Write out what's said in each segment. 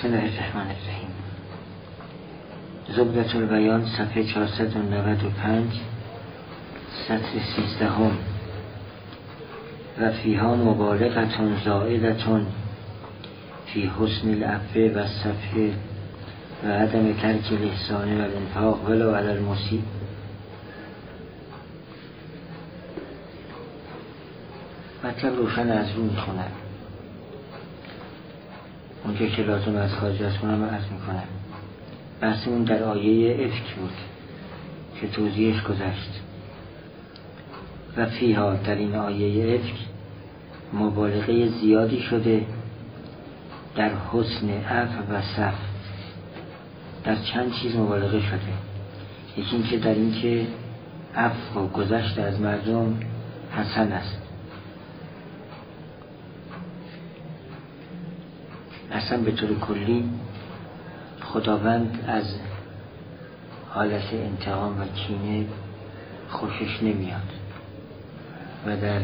بسم الله الرحمن الرحیم. زبدة البیان صفحه 495 سطر 13 و فیها مبالغة زائدة فی حسن العفو و الصفح و عدم ترک الاحسان و الانفاق ولو علی المسیء. مطلب روشن از رو میخونم، اونجا که لازم از خارج از خونم عرض میکنم. بحثمون در آیه افک بود که توضیحش گذشت. و فیها، در این آیه افک مبالغه زیادی شده در حسن عفو و صفح. در چند چیز مبالغه شده. یکی این که در این که عفو و گذشت از مردم حسن است. اصلا به طور کلی خداوند از حالت انتقام و کینه خوشش نمیاد و در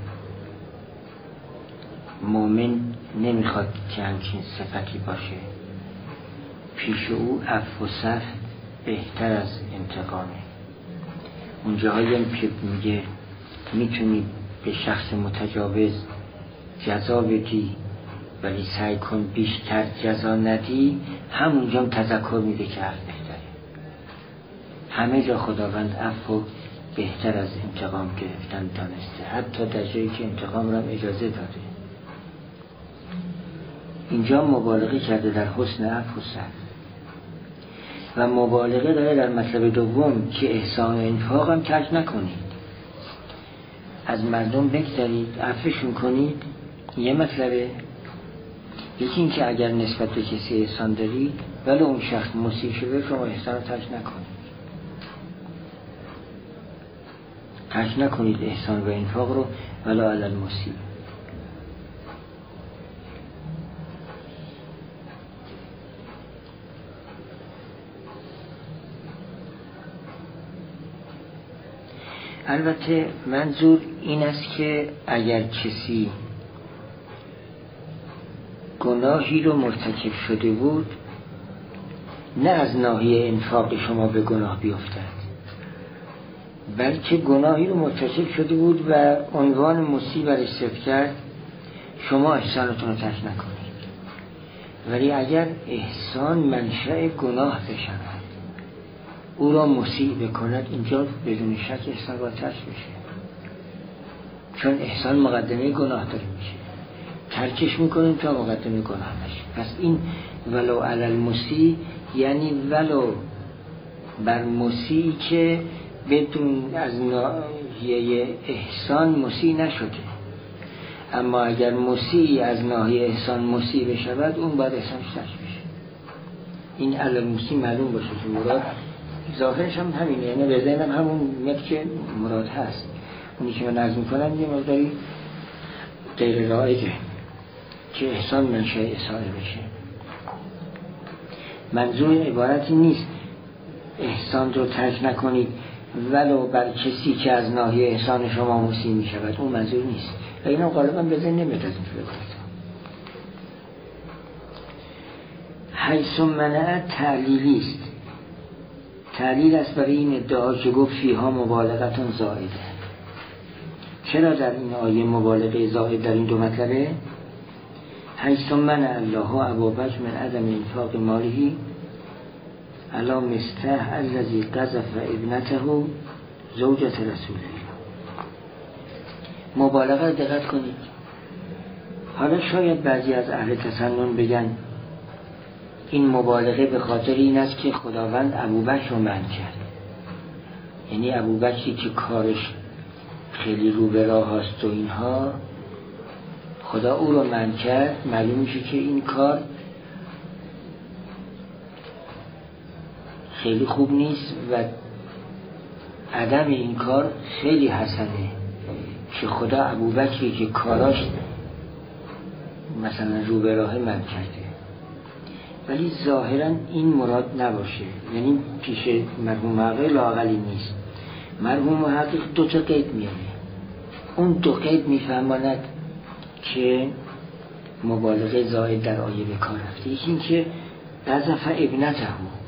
مؤمن نمیخواد که همچین صفتی باشه. پیش او عفو و صفح بهتر از انتقامه. اونجاهایی هم که میگه میتونی به شخص متجاوز جزا بدی ولی سعی کن بیشتر جزا ندی، همونجا هم تذکر میده که عفو بهتره. همه جا خداوند عفو بهتر از انتقام گرفتن دانسته، حتی در جایی که انتقام را هم اجازه داده. اینجا مبالغه کرده در حسن عفو و صفح و مبالغه داره در مطلب دوم که احسان و انفاق هم ترک نکنید، از مردم بگذارید، عفوشون کنید. یه مطلبه. یکی این که اگر نسبت به کسی احسان دارید ولی اون شخص مسیء شده، شما احسان رو ترک نکنید. ترک نکنید احسان و انفاق رو ولا علی المسیء. البته منظور این است که اگر کسی گناهی رو مرتکب شده بود، نه از ناحیه انفاق شما به گناه بیفتد، بلکه گناهی رو مرتکب شده بود و عنوان مسیء برش صرف کرد، شما احسانتون رو ترک نکنید. ولی اگر احسان منشأ گناه بشود، او را مسیء بکند، اینجا بدون شک احسان باید ترک بشه، چون احسان مقدمه گناه داره میشه. ترکش میکنیم تا مقدمه گناه نشه. پس این ولو علی المسیء یعنی ولو بر مسیئی که بدون از ناحیه احسان مسیء نشده. اما اگر مسیئی از ناحیه احسان مسیء بشود، اون باید احسانش ترک بشه. این علی المسیء معلوم باشه که مراد ظاهرش هم همینه، یعنی به ذهنم همون میاد که مراد هست. اونی که من عرض میکنم یه مقداری غیر رایجه که احسان منشأ احسان بشه. منظور عبارتی نیست احسان رو ترک نکنید ولو بر کسی که از ناحیه احسان شما مسیء می شود، اون منظور نیست و اینا غالبا به ذهن نمیاد از این عبارت. حیث منع تعلیلی است. تعلیل است برای این ادعا که گفت فیها مبالغتون زائده. چرا در این آیه مبالغه زائد در این دو مطلبه؟ حیث منع الله ابابکر من عدم انفاق ماله علی مستح الذی قذف ابنته زوجة رسوله. مبالغه دقت کنید. حالا شاید بعضی از اهل تسنن بگن این مبالغه به خاطر این است که خداوند ابوبکر رو منع کرد. یعنی ابوبکری که کارش خیلی رو به راه هست و اینها، خدا او رو منع کرد. معلوم میشه که این کار خیلی خوب نیست و عدم این کار خیلی حسنه که خدا ابوبکری که کاراش مثلا رو به راه منع کرده. ولی ظاهرا این مراد نباشه، یعنی پیش مرحوم محقق لااقلی نیست. مرحوم محقق دو تا قید میاره. اون دو قید میفهماند که مبالغه زائد در آیه به کار رفته. یکی این که قذف ابنته،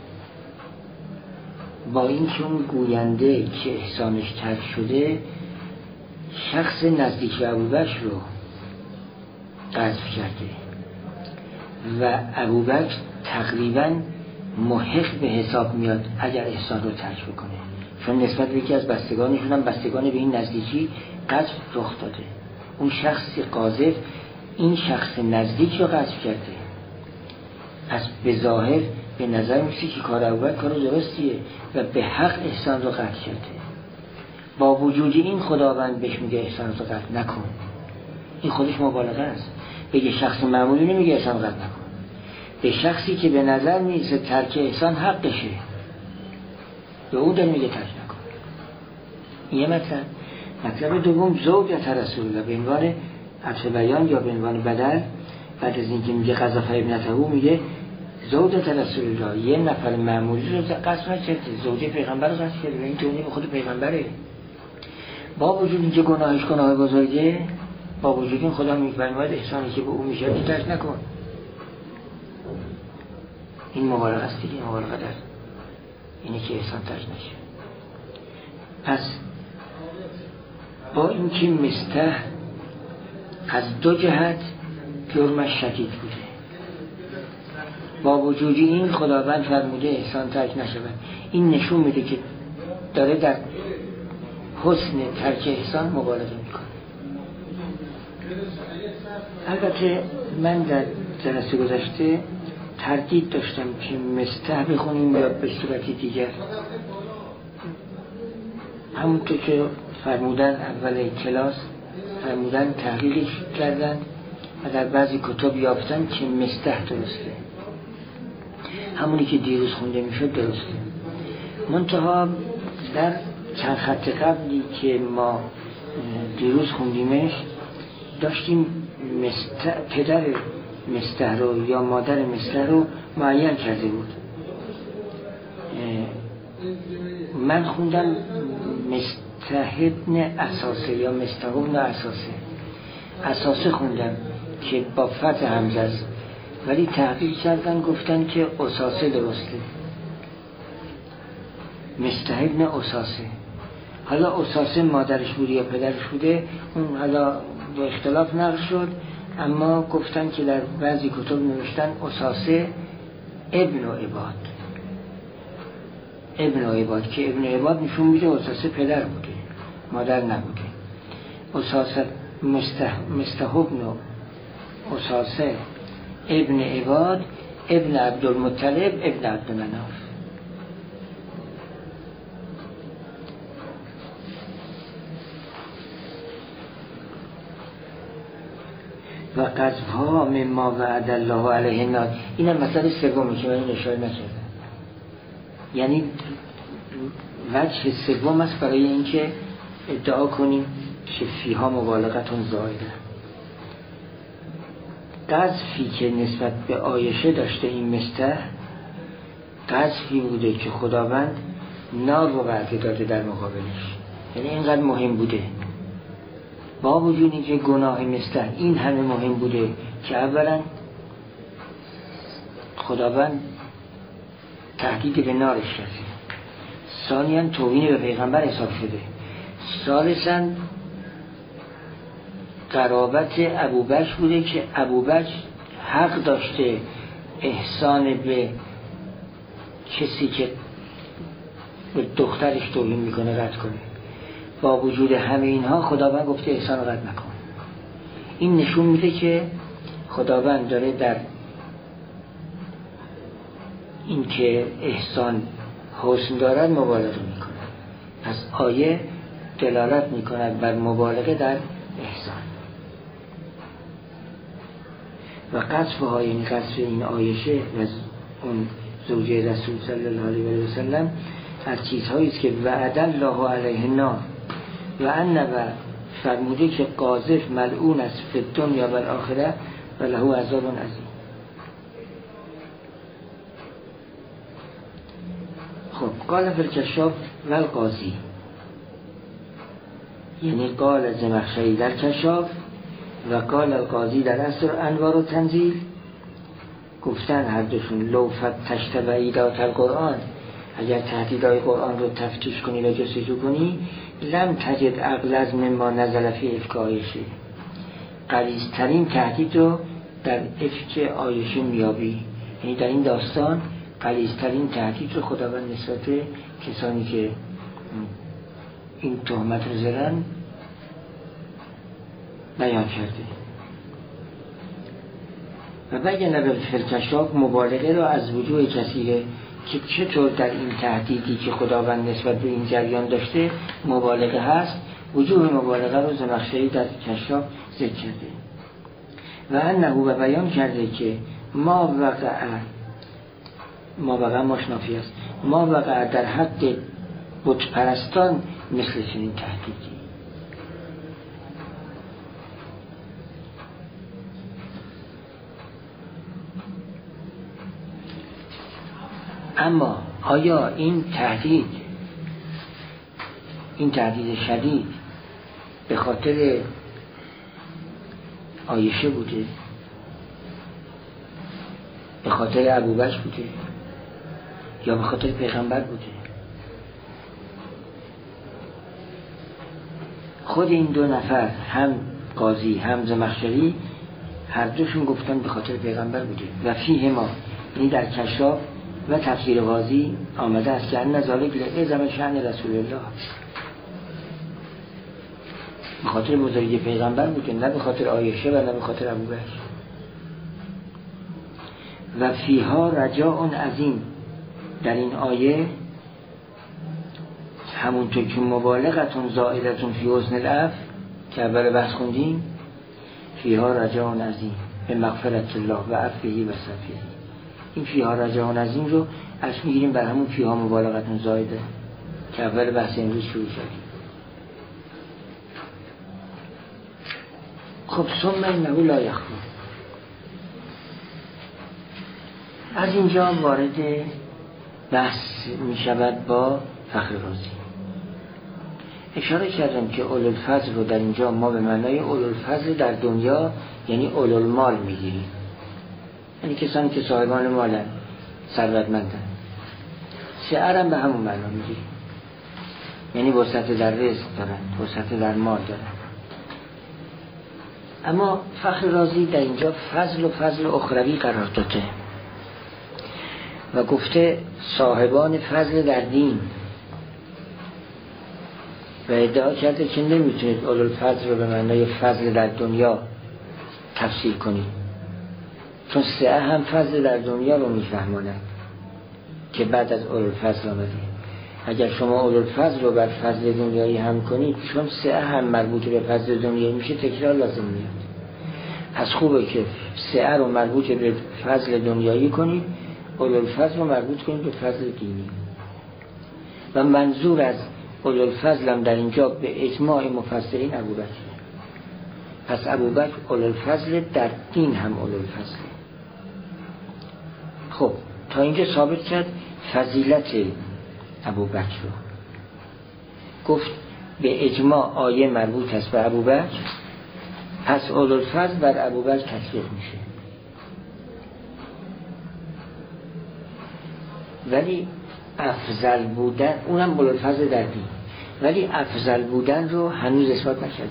با این که اون گوینده که احسانش ترک شده شخص نزدیک به ابوبکر رو قذف کرده و ابوبکر تقریبا محق به حساب میاد اگر احسان رو ترک بکنه، چون نسبت به یکی از بستگانشون هم بستگان به این نزدیکی قذف رخ داده. اون شخص قاذف این شخص نزدیک رو قذف کرده. از به ظاهر به نظر میسه که کار ابوبکر کار درستیه و به حق احسان رو قطع کرده. با وجود این خداوند بهش میگه احسان رو قطع نکن. این خودش مبالغه است. بگه شخص معمولی نمیگه احسان قطع نکن، به شخصی که به نظر میسه ترک احسان حقشه به اون داره میگه ترک نکن. این یه مطلب دوم زوجت رسول الله به عنوان عطف بیان یا به عنوان بدل، بعد از اینکه میگه قذف ابنته میگه زوجت رسول الله، یه نفر معمولی رو قذف نکرده، زوجه پیغمبر رو قذف کرده. این توهین به خود پیغمبره. با وجود اینکه گناهش گناه بزرگه، با وجود این خدا میفرماید احسانی که به او میشه ترک نکن. این مبالغه است دیگه، مبالغه در اینه که احسان ترک نشه. پس با اینکه مستح از دو جهت جرمش شدید بوده، با وجود این خداوند فرموده احسان ترک نشود. این نشون میده که داره در حسن ترک احسان مبالغه میکنه. البته من در جلسه گذشته تردید داشتم که مستح بخونیم یا به صورت دیگر. همونطور که فرمودن اول کلاس فرمودن تحقیقش کردن و در بعضی کتب یافتن که مستح درسته، همونی که دیروز خونده میشد درسته. منتها در چند خط قبلی که ما دیروز خوندیمش داشتیم پدر مستح رو یا مادر مستح رو معین کرده بود. من خوندم مستحبن اساسه یا مستحبن اساسه خوندم که با فتح همزه است، ولی تحقیق کردن گفتن که اساسه درسته، مستحبن اساسه. حالا اساسه مادرش بوده یا پدرش بوده اون حالا با اختلاف نقل شد، اما گفتن که در بعضی کتب نوشتن اساسه ابن عباد که ابن عباد نشون میده اساسه پدر بوده مادر نبوده. اساسه مستحبن اساسه ابن عباد ابن عبدالمطلب ابن عبدالمناف. و قذفها مما وعد الله علیه النار. این هم مسئله سومی که من این اشاره نکردم، یعنی وجه سوم است برای اینکه ادعا کنیم که فیها مبالغتون زائده. قذفی که نسبت به عایشه داشته این مستح قذفی بوده که خداوند نار رو وعده داده در مقابلش، یعنی اینقدر مهم بوده. با وجود اینکه گناه مستح این همه مهم بوده که اولا خداوند تهدید به نارش کرده، ثانیاً توهین به پیغمبر حساب شده، ثالثاً قرابت ابوبکر بوده که ابوبکر حق داشته احسان به کسی که به دخترش توهین میکنه رد کنه. با وجود همه اینها خداوند گفته احسان رو رد نکن. این نشون میده که خداوند داره در این که احسان حسن دارد مبالغه میکنه. پس آیه دلالت میکند بر مبالغه در احسان. و قذفها یعنی قذف این عایشه و اون زوجه رسول صلی الله علیه و سلم از چیزهایی است که وعد الله علیه النار و انه فرموده که قاذف ملعون است فی الدنیا و الاخره و له عذاب عظیم. خب قال فی الکشاف و القاضی، یعنی قال زمخشری در کشاف و قال القاضی در اثر انوار و تنزیل، گفتن هر دوشون لو فتشت وعیدات القرآن، اگر تهدیدهای قرآن رو تفتیش کنی و جستجو کنی، لم تجد اغلظ مما نزل فی افک عایشه، غلیظترین تهدید رو در افک عایشه میابی. یعنی در این داستان غلیظترین تهدید رو خداوند نسبت کسانی که این تهمت رو زدن بیان کرده. و بیان بالکشاف مبالغه را از وجوه کثیره، که چطور در این تهدیدی که خداوند نسبت به این جریان داشته مبالغه هست، وجوه مبالغه رو زمخشری در کشاف ذکر کرده. و انه و بیان کرده که ما وقع مشنافی است، ما وقع در حق بت پرستان مثل چنین تهدیدی. اما آیا این تهدید شدید به خاطر عایشه بوده، به خاطر ابوبکر بوده، یا به خاطر پیغمبر بوده؟ خود این دو نفر، هم قاضی هم زمخشری، هر دوشون گفتن به خاطر پیغمبر بوده. و فیه ما، یعنی در کشاف و تفسیر قاضی آمده است که ان ذالک لعظم شأن رسول الله، به خاطر بزرگی پیغمبر بوده، نه به خاطر عایشه و نه به خاطر ابوبکر. و فیها رجاء عظیم، در این آیه همونطور که مبالغتون زائدتون فی حسن العفو که اول بحث خوندیم، فیها رجاء عظیم به مغفرت الله و عفوه و صفحه، این فیها رجاء عظیم رو از میگیریم بر همون فیها مبالغتون زائده که اول بحث امروز شروع شد. خب ثم انه لا یخفی، از اینجا وارد بحث می شود با فخر رازی. اشاره کردم که اولوالفضل رو در اینجا ما به معنای اولوالفضل در دنیا یعنی اولوالمال میگیریم، یعنی کسانی که صاحبان مالن، ثروتمندن. سعر هم به همون معنا میگیریم، یعنی وسعت در رزق دارن، وسعت در مال دارن. اما فخر رازی در اینجا فضل و فضل اخروی قرار داده و گفته صاحبان فضل در دین، و ادعا کرده که نمیتونید اولوالفضل رو به معنای فضل در دنیا تفسیر کنید، چون سعه هم فضل در دنیا رو میفهماند که بعد از اولوالفضل آمده. اگر شما اولوالفضل رو بر فضل دنیایی هم کنید، چون سعه هم مربوط به فضل دنیایی میشه، تکرار لازم میاد. پس خوبه که سعه رو مربوط به فضل دنیایی کنید، اولوالفضل رو مربوط کنید به فضل دینی. و منظور از اولوالفضل هم در اینجا به اجماع مفسرین ابوبکر. پس ابوبکر اولوالفضل، در دین هم اولوالفضل. خب تا اینجا ثابت کرد فضیلت ابوبکر رو. گفت به اجماع آیه مربوط است به ابوبکر، پس اولوالفضل بر ابوبکر تطبیق میشه. ولی افضل بودن، اونم اولوالفضل در دین، ولی افضل بودن رو هنوز اثبات نکرده.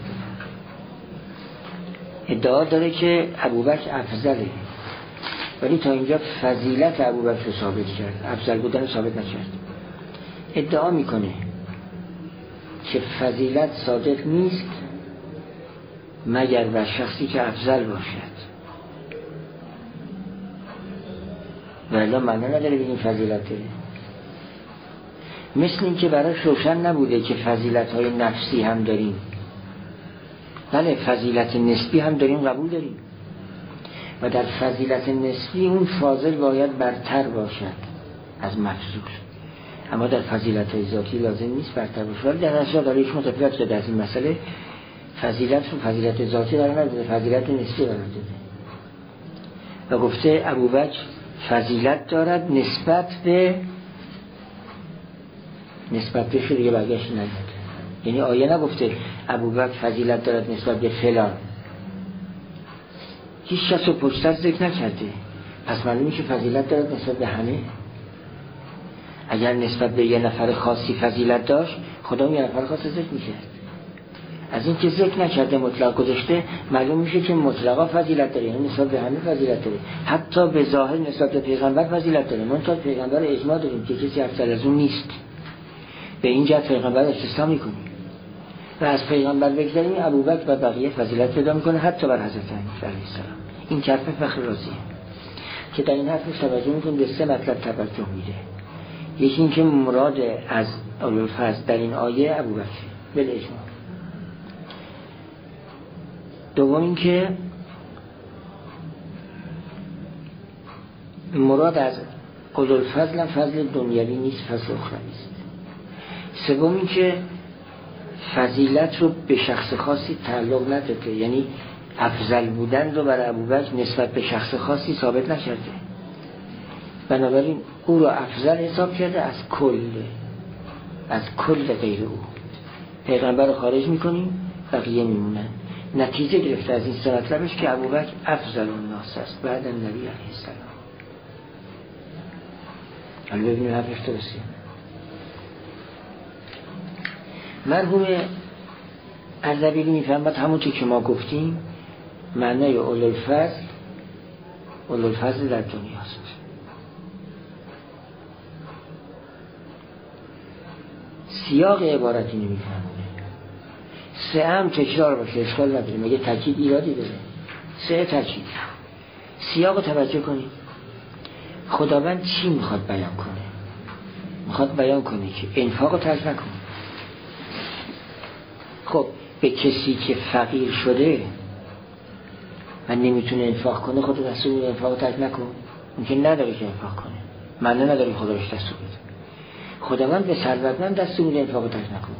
ادعا داره که ابوبکر افضله، ولی تا اینجا فضیلت ابوبکر رو ثابت کرد، افضل بودن رو ثابت نکرد. ادعا میکنه که فضیلت صادق نیست مگر بر شخصی که افضل باشد، ولی معنا نداره بگیم فضیلته. مثل این که براش روشن نبوده که فضیلت‌های نفسی هم داریم، بله فضیلت نسبی هم داریم، قبول داریم، و در فضیلت نسبی اون فاضل باید برتر باشد از مفضول، اما در فضیلت‌های ذاتی لازم نیست برتر باشد. ولی در اصل داره ایشون متفاوت شده از این مسئله، فضیلت رو فضیلت ذاتی قرار نداده، فضیلت نسبی قرار داده و گفته ابوبکر فضیلت دارد نسبت به دیگه برگشت نداره. یعنی آیه نگفته ابوبکر فضیلت دارد نسبت به فلان، هیچ کس رو پشت سر ذکر نکرده، پس معلومه که فضیلت دارد نسبت به همه. اگر نسبت به یه نفر خاصی فضیلت داشت، خدا یه نفر خاص ذکر میکرد. از این که ذکر نکرده مطلق گذاشته، معلوم میشه که مطلقا فضیلت داره، یعنی نسبت به همه فضیلت داره. حتی به ظاهر نسبت به پیغمبر فضیلت داره. منتها پیغمبر اجماع داریم که کسی افضل از اون نیست، به این جهت پیغمبر استثنا میکنیم و از پیغمبر بگذاریم ابوبکر و بقیه فضیلت پیدا میکنه، حتی بر حضرت علی علیه السلام. این حرف فخر رازیه که در این حرف توجه میکنه، به سه مطلب توجه میده. یکی این که مراد از اولوالفضل در این آیه ابوبکر بالاجماع. دوم این که مراد از اولوالفضل فضل دنیوی نیست، فضل اخروی است. سوم این که فضیلت رو به شخص خاصی تعلق نداده، یعنی افضل بودن رو برای ابوبکر نسبت به شخص خاصی ثابت نکرده، بنابراین او رو افضل حساب کرده از کل غیر او. پیغمبر رو خارج میکنیم، بقیه میمونن. نتیجه گرفته از این سه مطلبش که ابوبکر افضل الناس است بعد نبی علیه السلام. حالا ببینیم حرفش درسته. مرحوم اردبیلی میفهمد همونطور که ما گفتیم معنای اولوالفضل در دنیاست. سیاق عبارت اینو میفهمونه. سه هم تکرار باشه اشکال نداره، مگه تاکید ایرادی داره؟ سه تاکید. سیاق توجه کنید. خداوند چی میخواد بیان کنه؟ میخواد بیان کنه که انفاق رو ترک نکن. خب به کسی که فقیر شده و نمیتونه انفاق کنه، خود دستور انفاق رو ترک نکن. ممکن نداره که انفاق کنه، معنی نداره خدا بهش دستور بده. خداوند به ثروتمند دستور انفاق رو ترک نکن.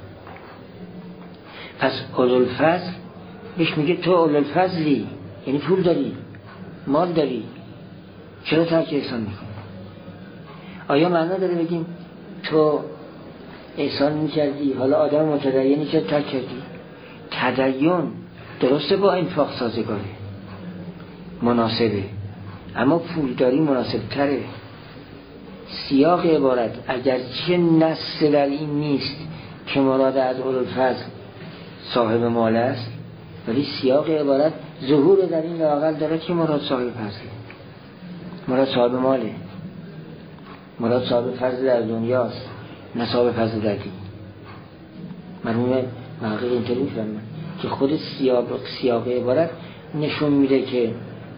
پس اولوالفضل بهش میگه تو اولوالفضلی، یعنی پول داری، مال داری، چرا ترک احسان میکنی؟ آیا معنی داره بگیم تو احسان میکردی حالا آدم متدینی که ترک کردی؟ تدین درسته با انفاق سازگاره، مناسبه، اما پولداری مناسب تره. سیاق عبارت اگرچه نص در این نیست که مراد از اولوالفضل صاحب مال است، ولی سیاق عبارت ظهور در این لااقل داره که مراد صاحب فضله، مراد صاحب ماله، مراد صاحب فضل در دنیاست، نه صاحب فضل در دین. مرحوم محقق اینطوری میفهمن که خود سیاق عبارت نشون میده که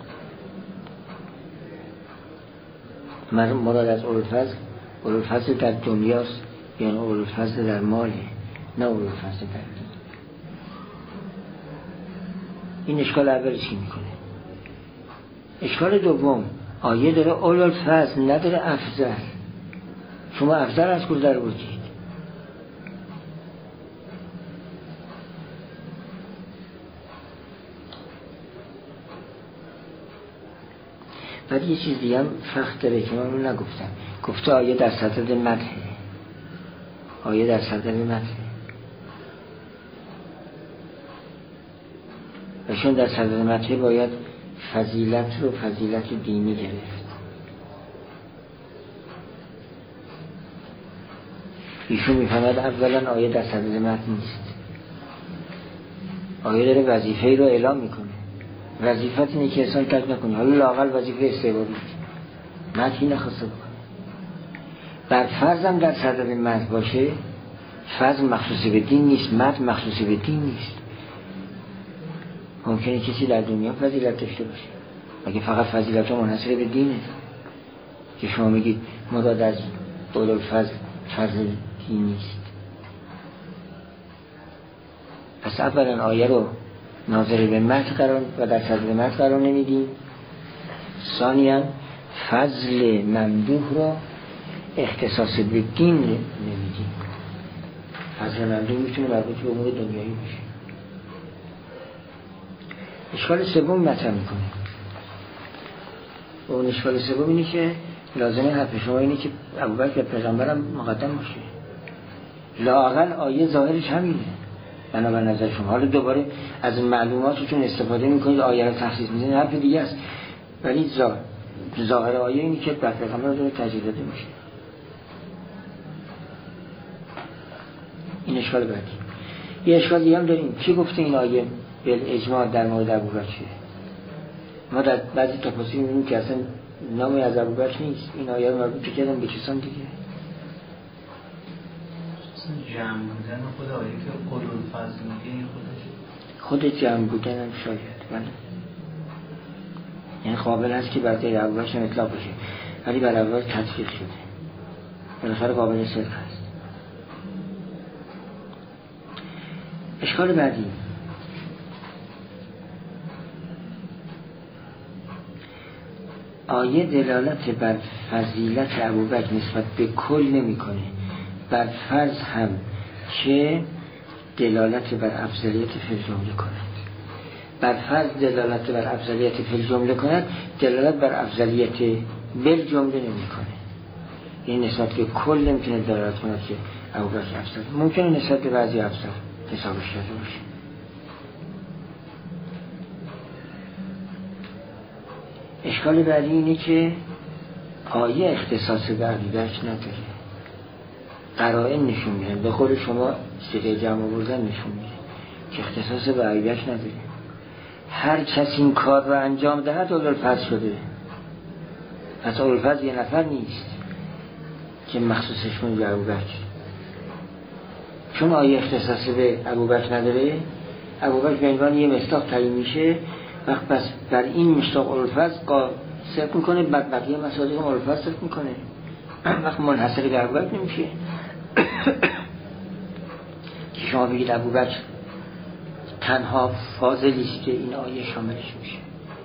مراد از اولوالفضل در دنیاست، یعنی اولوالفضل در ماله، نه اولوالفضل در دین. این اشکال اول چی میکنه؟ اشکال دوم، آیه داره اولوالفضل نداره افضل. شما افضل از کل در بودید. بعد یه چیز دیگه هم فخر داره که من رو نگفتم. گفته آیه در صدد مدحه، آیه در صدد مدحه، و چون در صدد مدحه باید فضیلت رو فضیلت دینی گرفت. ایشون میفهمد اولا آیه در صدد مدح نیست، آیه داره وظیفه رو اعلام میکنه. وظیفت اینه که احسان ترک نکنی، حالا لااقل وظیفه استحبابی مدحی نخواسته بکنه. بر فرضم در صدد مدح باشه، فضل مخصوصی به دین نیست، مدح مخصوصی به دین نیست. ممکنه کسی در دنیا فضیلت داشته باشه، مگه فقط فضیلت ها منحصر به دینه که شما میگید مراد از اولوالفضل فضل دین نیست؟ پس اولا آیه رو ناظر به مدح قرار و در صدد مدح قرار نمیدیم. ثانیاً فضل ممدوح رو اختصاص به دین نمیدیم. فضل ممدوح میتونه مربوط به امور دنیایی باشه. اشکال سوم مطرح میکنه. اون اشکال سوم اینه که لازمه حرف شما اینه که ابوبکر پیغمبرم مقدم باشه. لااقل آیه ظاهرش همینه، بنابر نظر شما. حالا دوباره از معلوماتتون استفاده میکنید، آیه رو تخصیص میدین، حرف دیگه است، ولی ظاهر آیه اینی که بر پیغمبر داره تجدید داده میشه. این اشکال بعدی. یه اشکال دیگه هم داریم. کی گفته این آیه بالاجماع در مورد ابوبکر؟ ما در بعضی تفاسیر می‌بینیم که اصلا نامی از ابوبکر نیست. این آیه رو مربوط کردن به کسان دیگه. جمع بودن خود آیه که قول الفضل میگه خود جمع بودن هم شاید، بله، یعنی قابل هست که برای ابوبکر اطلاق بشه، ولی برای ابوبکر تطبیق شده، بالاخره قابل صدق هست. اشکال بعدی، آیه دلالت بر فضیلت ابوبکر نسبت به کل نمی‌کنه، بر فرض هم که دلالت بر افضلیت فی الجمله کند. بر فرض دلالت بر افضلیت فی الجمله کند، دلالت بر افضلیت بالجمله نمی‌کنه. این نسبت به کل نمی‌تونه دلالت کنه که ابوبکر افضل، ممکنه نسبت به بعضی افضل حسابش کرده باشه. اشکال بعدی اینه که آیه اختصاص به ابوبکر نداره. قرائن نشون میده، به قول شما صیغه جمع آوردن نشون میده که اختصاص به ابوبکر نداره. هر کس این کار رو انجام دهد اولوالفضل شده. پس اولوالفضل یه نفر نیست که مخصوصش کنه به ابوبکر. چون آیه اختصاص به ابوبکر نداره، ابوبکر به عنوان یه مصداق تعیین میشه، وقت پس بر این مصداق اولوالفضل صرف میکنه، بعد بقیه مصادیق هم اولوالفضل صرف میکنه، وقت منحصر به ابوبکر نمیشه که شما بگید ابوبکر تنها فاضلی است که این آیه شاملش میشه.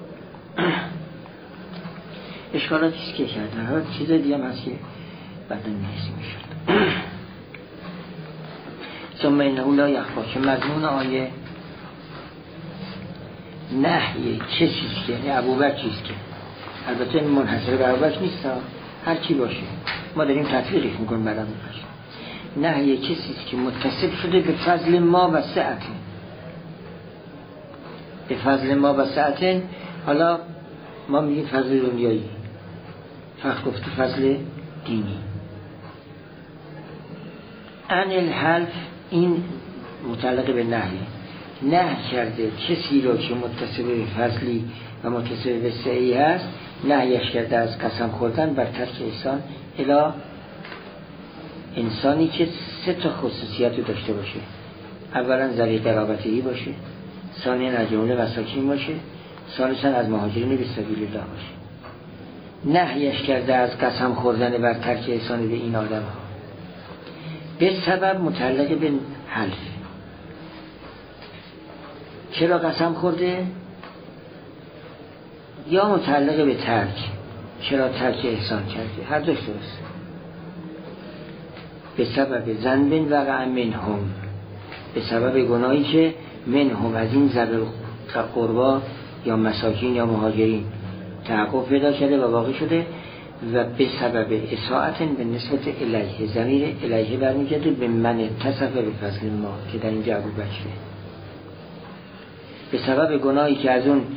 اشکالاتی است که کردن. هر چیز دیگه هم هست که بعدا میرسیم میشد. ثم انه لا یخفی، که مضمون آیه نهی کسی است که یعنی ابوبکر است که البته منحصر به ابوبکر نیست، هر کی باشه ما داریم تطبیقش میکنیم بعد ابوبکر. نهی کسی است که متصف شده به فضل ما و سعت، به فضل ما و سعت. حالا ما میگیم فضل دنیایی، فقط گفته فضل دینی. عن الحلف، این متعلق به نهی. نه کرده کسی را که متصف به فضلی و متصف به سعی هست، نهیش کرده از قسم خوردن بر ترک احسان الی انسانی که 3 خصوصیت رو داشته باشه. اولا ذوی قرابتی باشه، ثانیا از جمله مساکین باشه، ثالثا از مهاجرین به سبیل الله باشه. نهیش کرده از قسم خوردن بر ترک احسان به این آدم ها به سبب متعلق به حلف. چرا قسم خورده؟ یا متعلق به ترک، چرا ترک احسان کرده؟ هر دوش درست. به سبب ذنب وقع منهم، به سبب گناهی که منهم از این ذوی القربا یا مساکین یا مهاجرین تحقق پیدا کرده و واقع شده، و به سبب اساءت به نسبت الیه، ضمیر الیه برمیگرده به من اتصف به فضل ما که در اینجا ابوبکر. به سبب گناهی که از اون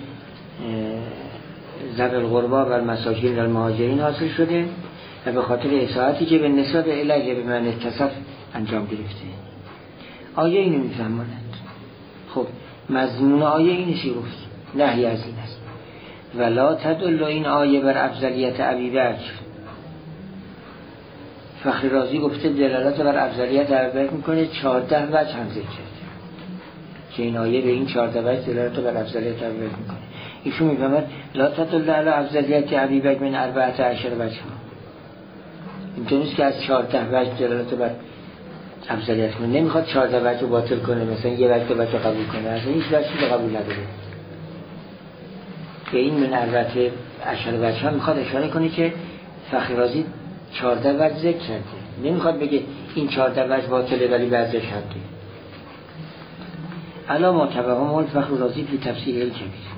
ذوی القربا و مساکین و مهاجرین حاصل شده و به خاطر اساءتی که به نسبت الیه به من اتصف انجام گرفته. آیه اینو میفهماند. خب مضمون آیه اینه چی گفت؟ نهی از این است. ولا تدل این آیه بر افضلیت ابوبکر. فخر رازی گفته دلالت بر افضلیت ابوبکر میکنه، 14 وجه هم ذکر کرده که این آیه به این 14 وجه دلالت بر افضلیت ابوبکر میکنه. ایشون میفهمد لا تدل علی افضلیت ابوبکر من 14 وجه. اینطور نیست که از 14 وجه دلالت بر افضلیت کنه، نمیخواد 14 وجه رو باطل کنه، مثلا یه وجه قبول کنه، اصلا هیچ وجهی رو قبول نداره. به این من 14 وجه ها میخواد اشاره کنه که فخر رازی 14 وجه ذکر کرده، نمیخواد بگه این 14 وجه باطله ولی بعضیش حقه. الا ما توهم الفخر رازی فی تفسیر الکبیر.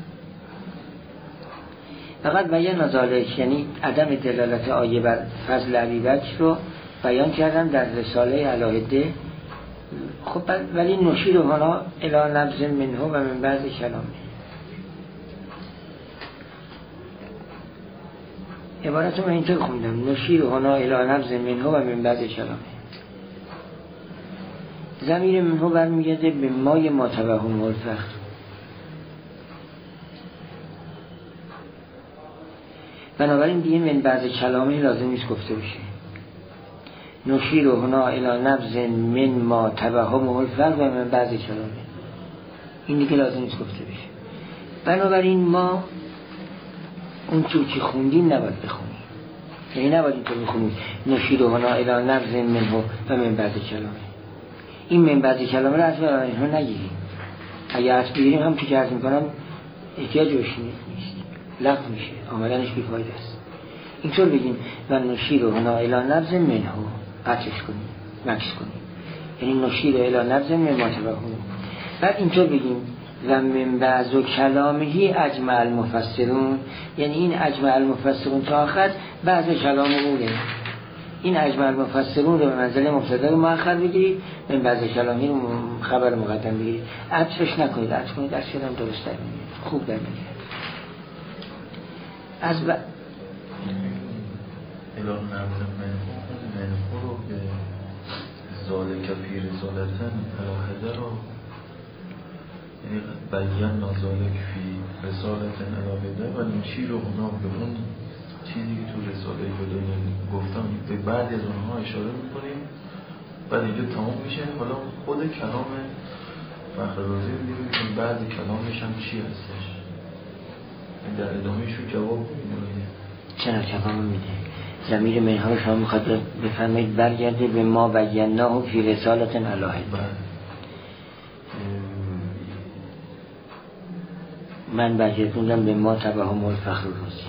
فقط بیان ذالک، یعنی عدم دلالت آیه بر فضل ابوبکر رو بیان کردن در رساله علاهده خب ولی نشیر هنا الی نبض منه و من بعد کلامه. عبارت رو من اینطور خوندم، نشیر هنا الی نبض منه و من بعد کلامه. ضمیر منه برمیگرده به مای ما توهم الفخر. بنابراین دیگه من بعد کلامه لازم نیست گفته بشه. نشیر هنا الی نبض من ما توهم الفخر و من بعد کلامه، این دیگه لازم نیست گفته بشه. بنابراین ما اون چون که خوندیم نباید بخونیم، یعنی نباید اینطور بخونیم نشیر هنا الی نبض منه و من بعد کلامه. این من بعد کلامه رو اصلا اینها نگیریم. اگه اصلا بگیریم هم که عرض میکنم احتیاج بهش نیست، لغو میشه، آمدنش بیفایده است. اینطور بگیم و نشیر هنا الی نبض منه، قطعش کنیم، مکس کنیم، یعنی نشیر الی نبض من ما توهم. بعد اینطور بگیم و من بعض کلامهی اجمع المفسرون، یعنی این اجمع المفسرون تا آخر بعض کلام اونه. این اجمع المفسرون رو به منزله مبتدا مؤخر بگیرید، من بعض کلامی رو خبر مقدم بگیرید، عطفش نکنید، عطف کنید از شدم درست در میگید، خوب در میگید. از اله نبض منه رو به ذالک فی رسالتن الاهده رو، یعنی بیان ذالک فی رسالتن الاهده و نشیر رو اونا به اون چیزی که تو رساله بدون گفتم به بعد از اونها اشاره میکنیم، بعد اینجا تمام میشه. حالا خود کلام فخر رازی رو دیدیم که بعد کلامش هم چی هستش، در ادامهش رو جواب میده. چرا جواب میده؟ ضمیر منها رو شما میخواد بفرمایید برگرده به ما بیناه فی رسالت الاهده. من برگردوندم به ما توهم الفخر رازی.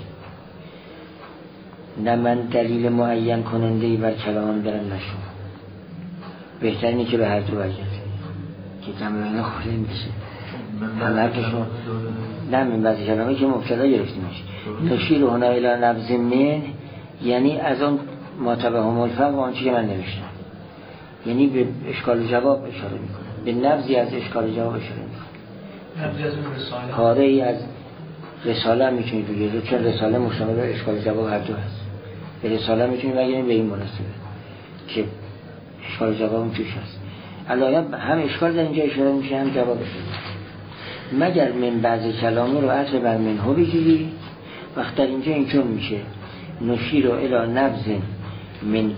نه من دلیل معین کننده‌ای بر کلام دارم نشون، بهترینه که به هر دو برگرده که تمرین خورده میشه. همه نه من بعضی کلامه که مبتدا گرفتیمش نشیر هنا الی نبض من، یعنی از اون ما توهم الفخر و آنچه که من نوشتم، یعنی به اشکال جواب اشاره میکنه، به نبضی از اشکال جواب اشاره میکنه. نبضی از اون رساله، پاره ای از رساله هم میتونید بگیرید، چون رساله مشتمل بر اشکال جواب هر دو هست. به رساله میتونید بگیرید به این مناسبه که اشکال جواب هم توش هست. علاوه هم اشکال در اینجا اشاره میشه هم جواب اشاره. مگر من بعض کلامه رو عطف بر منه بگیری، وقت در اینجا اینطور میشه نشیر الی نبض من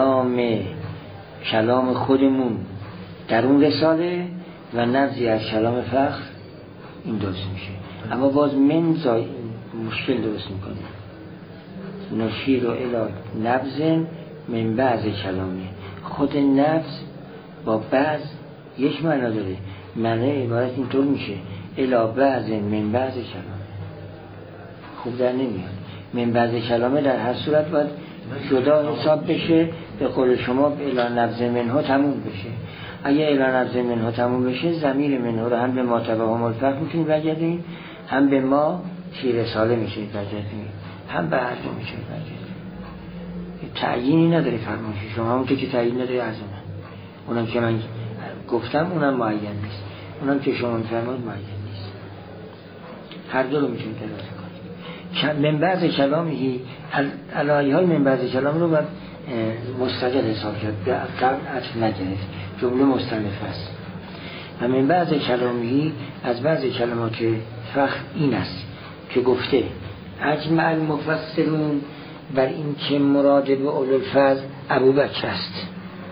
کلام خودمون در اون رساله و نبضی از کلام فخر، این درست میشه. اما باز من مشکل درست میکنه. نشیر الی نبض من بعض کلامه، خود نبض با بعض یک معنا داره، معنی عبارت اینطور میشه الی بعض من بعض کلامه. خوب در نمیاد. من بعض کلامه در هر صورت باید جدا حساب بشه، به قول شما الی نبض منها تموم بشه. اگه الی نبض منها تموم بشه ضمیر منها رو هم به ما توهم الفخر میتونید برگردیم، هم به ما فی رساله میتونید برگردیم، هم به هر دو میتونید برگردیم. تعیینی نداره فرمایش شما، همونطور که تعیین نداره از اونم که من گفتم اونم معین نیست، اونم که شما میفرمایید معین نیست. هر دو رو میتونید دراز کنید. من بعض کلامی علایه های من بعض کلام رو باید مستقل حساب کرد، به عطف نگرفت، جمله مستنف است. و من بعض کلامی از بعض کلمات فخر این است که گفته اجمع المفسرون بر این که مراد به اولوالفضل ابوبکر است،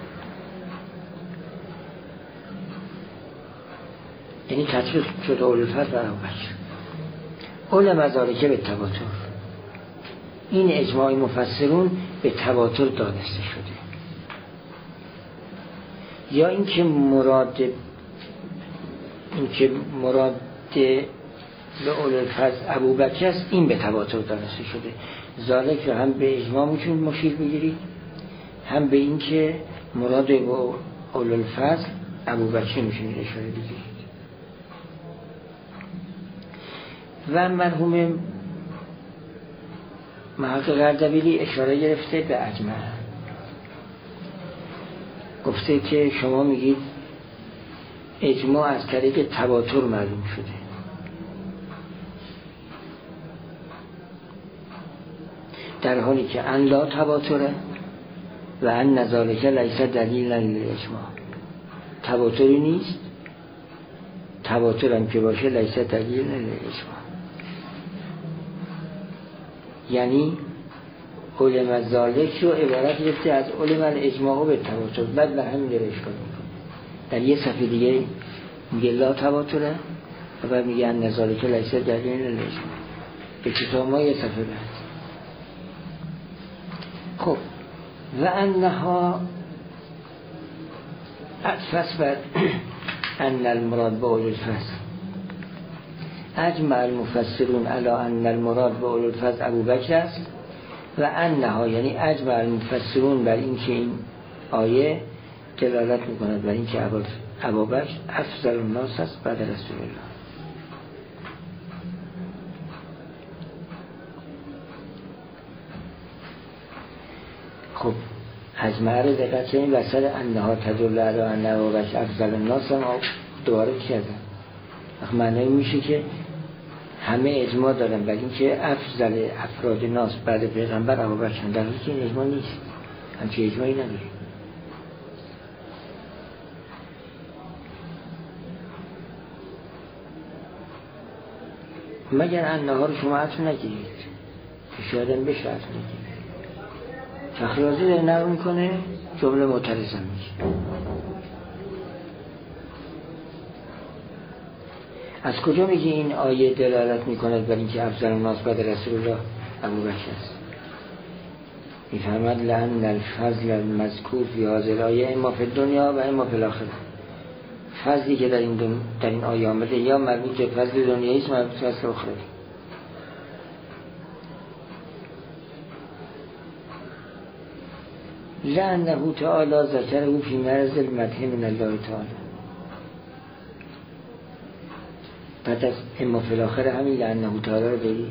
یعنی تطبیق شد اولوالفضل بر ابوبکر. علم ذالک به تواتر، این اجماع مفسرون به تواتر دانسته شده. یا اینکه مراد به اولوالفضل ابوبکر است، این به تواتر دانسته شده. ذالک رو هم به اجماع میتونید مشیر بگیرید، هم به این که مراد به اولوالفضل ابوبکر میتونید اشاره بگیرید. و مرحوم محقق اردبیلی اشاره گرفته به اجمع، گفته که شما میگید اجماع از طریق تواتر معلوم شده. در حالی که ان لا تواتره و ان ذالک لیس دلیلا للاجماع. تواتری نیست، تواتر هم که باشه لیس دلیلا للاجماع. یعنی علم ذالک رو عبارت گرفته از علم الاجماع به تواتر، بعد به همین داره اشکال میکنه. در یه صفحه دیگه میگه لا تواتره و بعد میگه ان ذالک لیس دلیلا للاجماع. به کتاب ما یه صفحه بعد. خب و انها اطفس بر ان المراد به اولو الفضل. اجمع المفسرون علی ان المراد به اولو الفضل ابوبکر است و انها یعنی اجمع المفسرون بر این که این آیه دلالت میکند بر این که ابوبکر افضل الناس است بعد رسول الله. خب از معرض دقت کنیم وسط انها تدل علی ان ابوبکر افضل الناس هم دوباره کردن. معنی میشه که همه اجماع دارن بر این که افضل افراد ناس بعد پیغمبر ابوبکر، در حالی که این اجماع نیست، همچین اجماعی نداره. مگر انها رو شما عطف نگیرید که شاید هم بشه عطف نگیرید. فخرازی داره نقل میکنه، جمله معترضه میشه. از کجا میگه این آیه دلالت میکند بر اینکه افضل الناس بعد رسول الله ابوبکر است؟ میفرماد لأن الفضل المذکور فی هذه الآیه اما فی الدنیا و اما فی الآخره. فضلی که در این آیه آمده یا مربوط به فضل دنیایی است، مربوط به فضل آخره. لأنه تعالی ذکره فی مرض المدح من الله تعالی. بعد از اما فی الاخره همین لأنه تعالی رو بگید.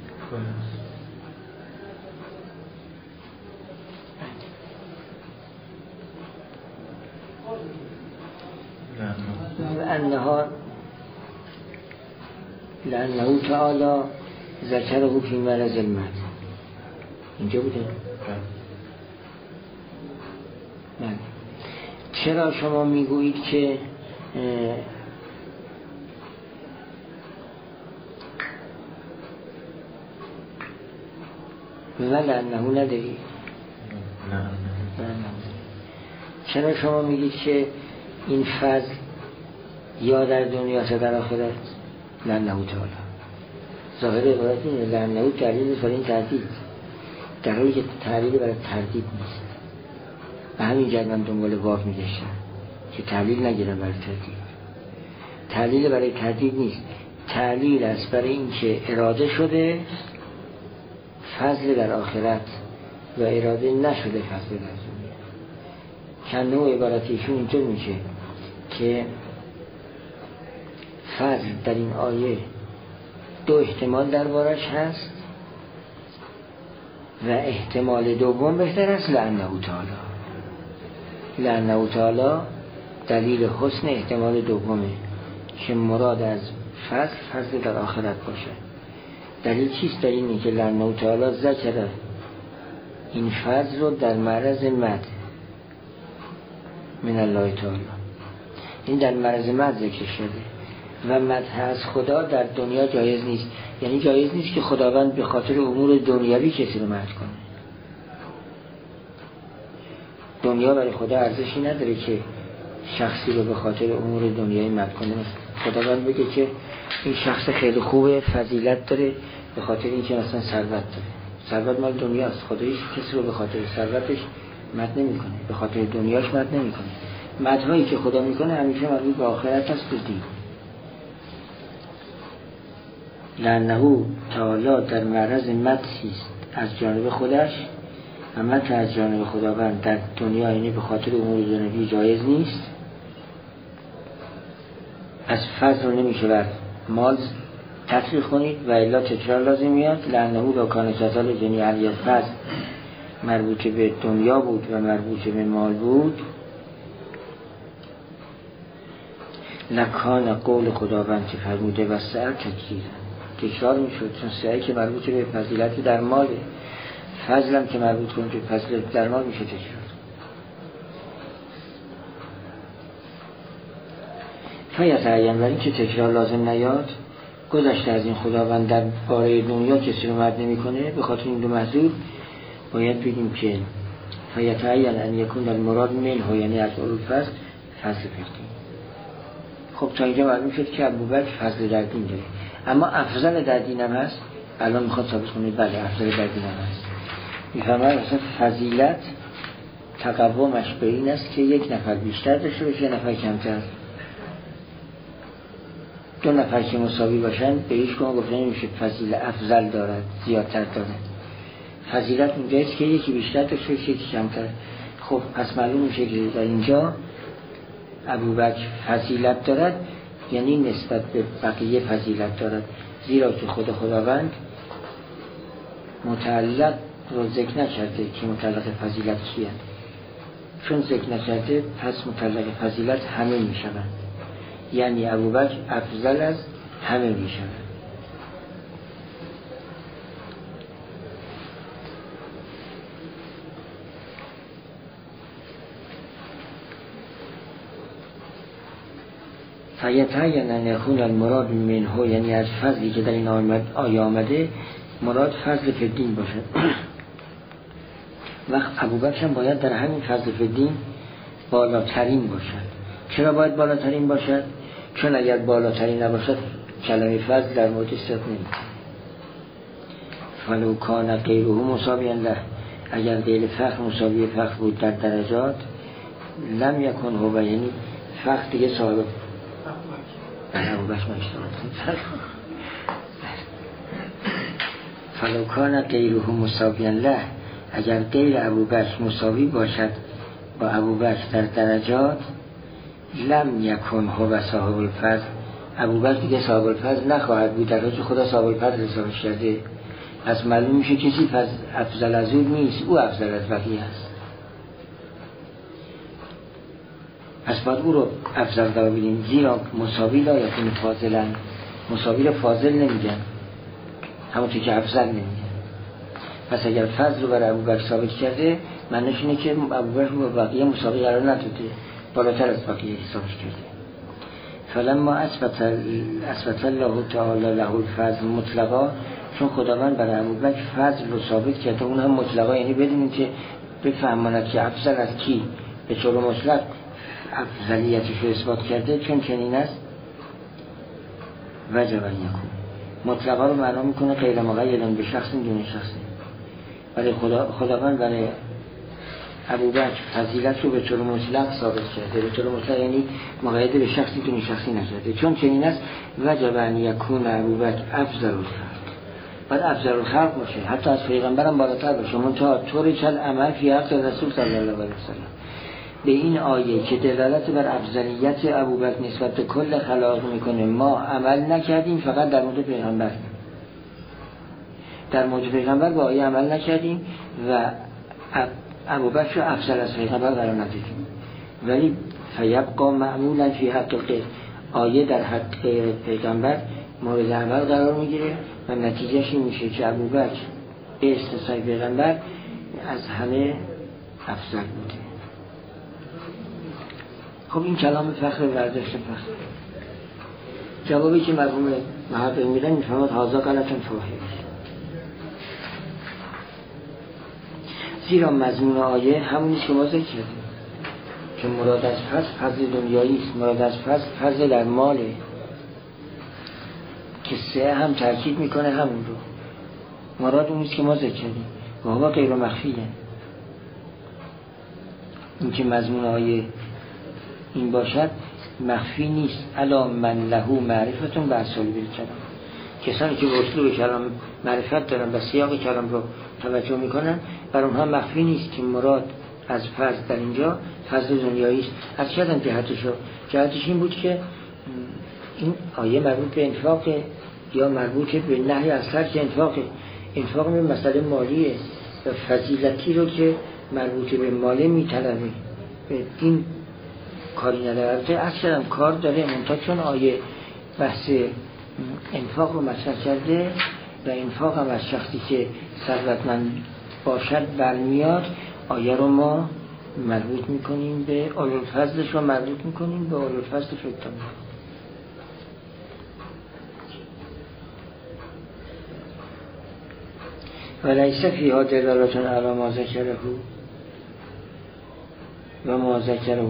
لأنه تعالی ذکره فی مرض المدح. اینجا بوده؟ بله. چرا شما میگویید که لأنه نداری؟ چرا شما میگید که این فضل یا در دنیا یا در آخرت؟ لأنه تعالی. ظاهر عبارت اینه لأنه تعلیل برای این تردید، در حالی که تعلیل برای تردید نیست. و همین جد من دنبال واف میگشتم که تعلیل نگیرم برای تردید. تعلیل برای تردید نیست، تعلیل است برای این که اراده شده فضل در آخرت و اراده نشده فضل در دنیا. کنده و عبارتیشون اینطور میشه که فضل در این آیه دو احتمال دربارش هست و احتمال دوم بهتر است لأنه تعالی. لأنه تعالی دلیل حسن احتمال دومه که مراد از فضل در آخرت باشه. دلیل چیست؟ در اینه که لأنه تعالی ذکر این فضل رو در معرض مدح من الله تعالی. این در معرض مدح ذکر شده و مدح از خدا در دنیا جایز نیست. یعنی جایز نیست که خداوند به خاطر امور دنیوی کسی رو مدح کنه. دنیا برای خدا ارزشی نداره که شخصی رو به خاطر امور دنیایی مدح کنه. خداوند بگه که این شخص خیلی خوبه، فضیلت داره، به خاطر اینکه مثلا ثروت داره. ثروت مال دنیاست. خدا هیچ کسی رو به خاطر ثروتش مدح نمیکنه، به خاطر دنیاش مدح نمیکنه. مدحایی که خدا میکنه همیشه مربوط به آخرت است و دین. لأنه تعالی در معرض مدحی است از جانب خودش و مدح از جانب خداوند در دنیا یعنی به خاطر امور دنیوی جایز نیست. از فضل رو نمیشه بر مال تطبیق کنید و الا تکرار لازم میاد. لأنه لو کان کتال جنی علی فضل مربوط به دنیا بود و مربوط به مال بود لکان قول خداوند که فرموده و سعر تکرار میشد، چون سعی که مربوط به فضیلت در مال، فضلم که مربوط کنه به فضیلت در مال میشه تکرار. فیتعین، ولی که تکرار لازم نیاد، گذشته از این خداوند در باره دنیا کسی رو مد نمی کنه. به خاطر این دو محضور باید بگیم که فیتعین ان یکون المراد منه، یعنی از اولو فضل فردین. خب تا اینجا معلوم شد که ابوبکر فضل در دین داره، اما افضل در دین هم هست. الان میخواد ثابت کنه بله افضل در دین هم هست. میفهمه مثلا فضیلت تقوامش به این است که یک نفر بیشتر داشته باشه، یک نفر کمتر. دو نفر که مساوی باشن به هیچ کدوم گفته نمیشه فضیلت افضل دارد، زیادتر دارد. فضیلت اونجاییست که یکی بیشتر داشته باشه یکی کمتر. خب پس معلوم میشه که در اینجا ابوبکر فضیلت دارد، یعنی نسبت به بقیه فضیلت دارد، زیرا که خداوند متعلق رو ذکر نکرده که متعلق فضیلت کیه. چون ذکر نکرده پس متعلق فضیلت همه میشوند، یعنی ابوبکر افضل از همه میشوند. فیتعین ان یکون المراد منه، یعنی از فضلی که در این آیه آمده مراد فضل فی الدین باشه. وقت ابوبکر هم باید در همین فضل فی الدین بالاترین باشد. چرا باید بالاترین باشد؟ چون اگر بالاترین نباشد کلمه فضل در مورد صدق نمی‌کنه. فلو کان غیره مساویا له، اگر غیر فخر مساوی فخر بود در درجات، لم یکن هو، یعنی فخر دیگه صاحب ابوبکر نمی‌شود. فلو کان غیره مساویا له، اگر غیر ابوبکر مساوی باشد با ابوبکر در درجات، لم یکن هو صاحب الفضل، ابوبکر دیگه صاحب الفضل نخواهد بود، در حالی که خدا صاحب الفضل حسابش کرده. پس معلوم میشه کسی افضل از او نیست، او افضل از بقیه است. پس باید او رو افضل قرار بدیم، زیرا مساوی لا یکون فاضلا، مساوی رو فاضل نمیگن، همونطور که افضل نمیگن. پس اگر فضل رو برای ابوبکر ثابت کرده، معنیش اینه که ابوبکر با بقیه مساوی قرار نداده، بالاتر از بقیه حسابش کرده. فلما اثبت الله تعالی له الفضل مطلقا، چون خداوند برای ابوبکر فضل رو ثابت کرده، اون هم مطلقا، یعنی بدونیم که بفهماند که افضل از کی به طور مطلق افضلیتش رو اثبات کرده، چون چنین است وجب ان یکون. مطلقا رو معنا میکنه غیر مقیدا به شخص دون شخص. ولی خداوند برای ابوبکر فضیلت رو به طور مطلق ثابت کرده، به طور مطلق یعنی مقید به شخصی دون شخصی نکرده، چون چنین است وجب ان یکون ابوبکر افضل الخلق، بعد افضل الخلق باشه، حتی از پیغمبرم بالاتر باشه. منتها طور چل عمل فی حق رسول صلی الله علیه وسلم. به این آیه که دلالت بر افضلیت ابوبکر نسبت به کل خلق میکنه، ما عمل نکردیم، فقط در مورد پیغمبر، در مورد پیغمبر با آیه عمل نکردیم و ابوبکر رو افضل از پیغمبر قرار ندادیم، ولی فیبقا معمولا فی حق غیر، آیه در حق پیغمبر مورد عمل قرار میگیره و نتیجهش این میشه که ابوبکر به استثنای پیغمبر از همه افضل بوده. خب این کلام فخر برداشت فخر. جوابی که مرحوم محقق میدن میفهمد هازا غلطن فاحش، زیرا مضمون آیه همونیست که ما ذکر کردیم که مراد از فضل دنیایی است، مراد از فضل در ماله، که سه هم تاکید میکنه همون رو. مراد اون نیست که ما ذکر کردیم و هوا غیر مخفیه. این که مضمون آیه این باشد مخفی نیست. الا من له معرفتون به اصالب الکلام، کسانی که اسلوب کلام معرفت دارن و سیاق کلام رو توجه میکنن، بر اونها مخفی نیست که مراد از فضل در اینجا فضل دنیایی است. از چه جهتش این بود که این آیه مربوط به انفاق یا مربوط به نهی از ترک انفاق به مسئله مالیه و فضیلتی رو که مربوط به ماله میطلبه. این کاری نداره. اصلا کار داره، منتها چون آیه بحث انفاق رو مطرح کرده و انفاق هم از شخصی که ثروتمند باشد برمیاد، آیه رو ما مربوط میکنیم به اولوالفضلش رو مربوط میکنیم به اولوالفضل فیتان. و لیس فیها دلالة علی ما ذکره و ما ذکره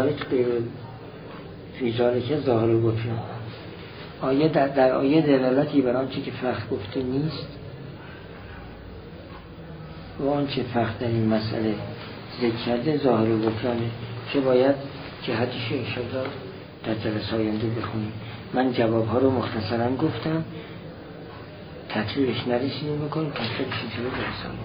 فی ذلک ظاهر البطلان. آیه در آیه دلالتی بر آنچه که فخر گفته نیست و آنچه فخر در این مسئله ذکر کرده ظاهر البطلانه که باید جهتش انشاءالله در جلسه آینده بخونیم. من جوابها رو مختصرا گفتم، تطریبش نرسیدیم بکنیم، تطریبش انشاءالله جلسه آینده.